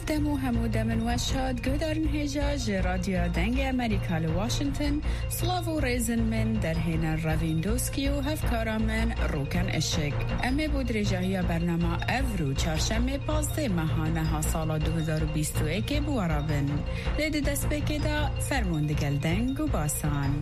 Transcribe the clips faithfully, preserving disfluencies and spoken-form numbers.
دمو همو دمن وشاد گودارن هجاج رادیو دنگ امریکا لواشنطن سلاو و ریزن من در هین راویندوسکی و هفکارا من روکن اشک امی بود رجاهی برنامه افرو چارشمه پازده ماهانه ها سال دو هزار و بیست و یک بوارابن لید دست بکی دا فرموندگل دنگ و باسان.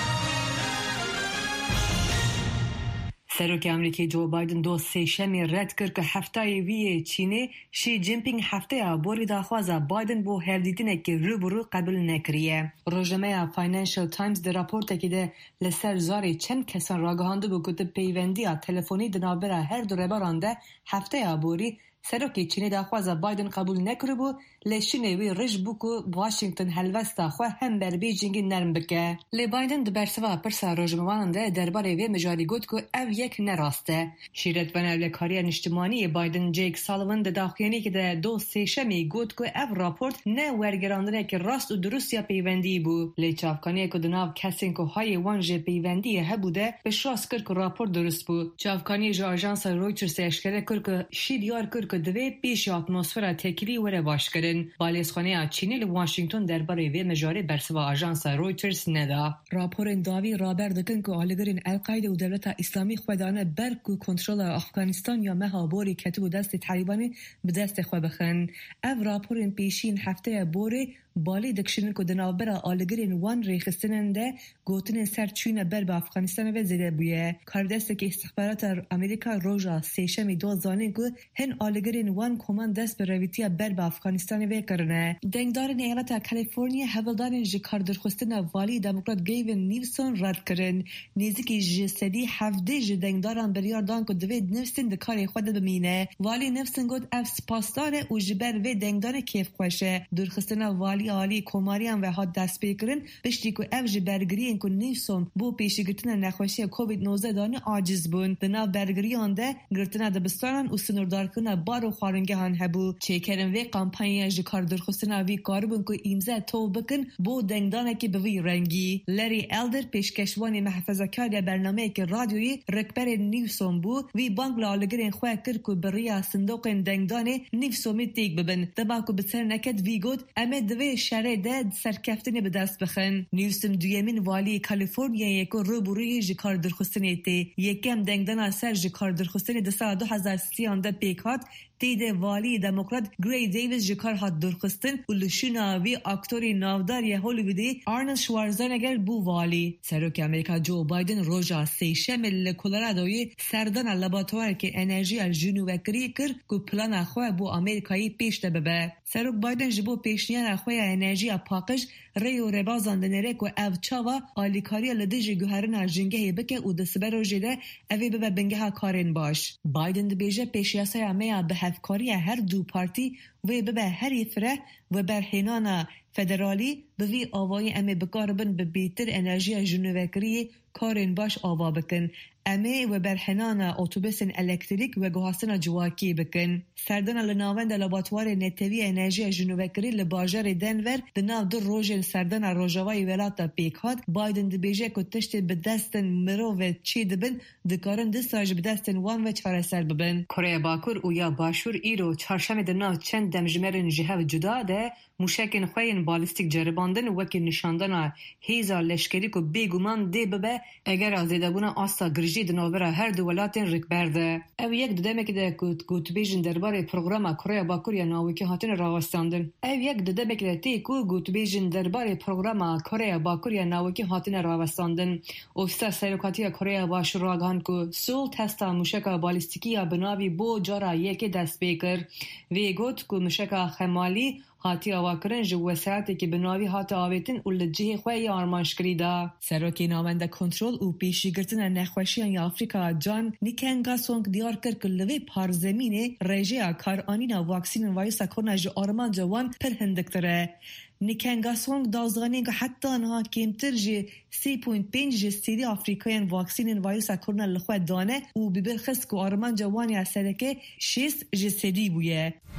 سروک امریکی جو بایدن دو سه شمی رد کرد که هفته وی چینی شی جینپینگ هفته بوری داخوازه بایدن بو هردیدنه که رو برو قبول نکریه. روزنامه فاینانشل تایمز در راپورت که ده لسر زاری چند کسان راگهانده بو گوته پیوندی تلفنی دنابره هر دو ربارانده هفته بوری سروکی چینی داخوازه بایدن قبول نکره بو لشینه وی رج بو که واشنگتن هلوستا خواه هم بر بیجینگ نرم بکه. لی بایدن دو برسوا پرسا روزمواننده درباره وی مجاری گود که او یک نراسته. شیرت بناوله کاری اجتماعی بایدن جیک سالوان ده داخیانی که ده دو سه شمی گود که او راپورت نه ورگراندنه که راست و درست یا پیوندی بو. لی چافکانی که دناو کسین که های وانج پیوندی هبوده بشراس کرد که راپورت درست بو. چافکانی جو آژانس رویترز اشکره کرد که شیدیار کرد که دوی پیش اتمسفر تکیلی وره باش کردن. بالیسخانه چینی ل واشنگتن درباره وی مجاری برسوا آژانس رویترز ندا. راپور داوی رابر دکن که آلگرین القاعده و دولت اسلامی خودانه برک و کنترل افغانستان یا مهابوری کتب و دست طالبانی به دست خو بخن. او راپور پیشین هفته بوری بالی دکشن که دنابرا آلگرین وان ریخستننده گوتن سر چین بر به افغانستان و زده بویه. کاردست که استخبارات امریکا روژا سیشمی دو زانه که هن آلگرین وان کمان دست به رویتیا بر به افغانستان و کرنه. دنگدارن ایالت کالیفرنیا حوالدارن جکار درخستن والی دموکرات گیوین نیوسون رد کرن. نزدیکی جسدی هفده جدنگداران بریار دان که دوید نفسن دکار خود بمینه. والی نفسن گود اف سپاسداره و جبر و دنگدار کیف خوشه. درخستن والی عالی کماریان و ها دست بگیرن بشتی که اوج برگریین که نیوسون بو پیشی گرتن نخوشی کووید نوزده دانه عاجز بون. دناو برگریان ده گرتن دبستانان و سنوردار کنه بارو خارنگه هن هبو. چه کرن وی کامپانی جکار درخستن وی کاربون که ایمزه تو بکن بو دنگدانه که بوی رنگی. لری الدر پیشکشوانی محفظه کاری برنامه که رادیوی رکبر نیوسون بو وی بانک لالگرین خواه کرد که بریا صندوق دنگدانه نیوسومی تیگ ببن. دبا که بسر نکد وی گود امه دوی شرع داد سرکفتنی به دست بخن. نیوسم دویمین والی کالیفرنیا یکو روبروی جکار درخستنی تی. یکم دنگدان سر جکار درخستنی ده سال دو هزار سیانده پیکات تیده والی دموکرات گری دیویس جکار هات درخستن و لشوناوی اکتوری ناوداری هولیوودی آرنولد شوارزنگر بو والی. سروک امریکا جو بایدن روژا سیشم لکولرادوی سردان لاباتوار که انرژی جنوبی کر که پلان خواه بو امریکایی پیش ده ببه. سروک بایدن جبو پیشنیان خواه انرژی پاکش ری و ربازان دنره که او چاوا آلیکاری لدیجی گوهرن جنگه بکه و دسبه رو جده اوی ببه بنگه ها کارین باش. بایدن دبیجه پیشیاسای امیا به هفکاری هر دو پارتی و ببه هر یفره و برهنانا فدرالی بوی آوای امی بکاربن به بیتر انرژی جنوبی کارین باش آوا بکن. امی و برهنانا اتوبوس الکتریک و گوهستان جواکی بکن. سردان لناوند لاباتوار نتوی انرژی جنوبی لباجر دنور دناو دو روژن سردان روژاوای ولاتا پیکات بایدن دبیجه که تشت به دستن مرو و چی دبن دکارن دستاج به دستن وان و چاره سر ببن. کره باکور او یا باشور ایرو چارشم دناو چند دمجمرن جهو جدا ده موشکن خوین بالستیک جرباندن وکی نشاندن هیزا لشکری که بیگومان دی ببه اگر آزیده بونه آستا گرجی دنوبره هر دو ولاتین رک برده. او یک ددمه که ده گوت بیجن درباره پروگرام کره باکور یا ناوکی هاتین راوستاندن. او یک ددمه که ده تی که گوت بیجن درباره پروگرام کره باکور یا ناوکی هاتین راوستاندن. اوفستا سیروکاتی کره باش راگان که سول تستا موشک بالستیکی یا بناوی بو جارا یکی دست بیکر. وی گوت که موشک خمالی هاتی آواکرن جو وساعتی که بناوی هات آویتن و لجه خواه آرمانش کریده. سروکی نامنده کنترل و پیشی گرتن نخوشیان یا افریقا جان نیکنگا سونگ دیار کرد که لوی پارزمینه رژه کارانینا واکسین وایسا کرنا جو آرمان جوان پر هندکتره. نیکنگا سونگ دازغانی که حتی آنها کمتر جه سی پوینت پنج جستیدی آفریقایان واکسین وایسا کرنا لخواه دانه و ببرخست که آرمان جوانی اثره که شیست جستیدی بویه.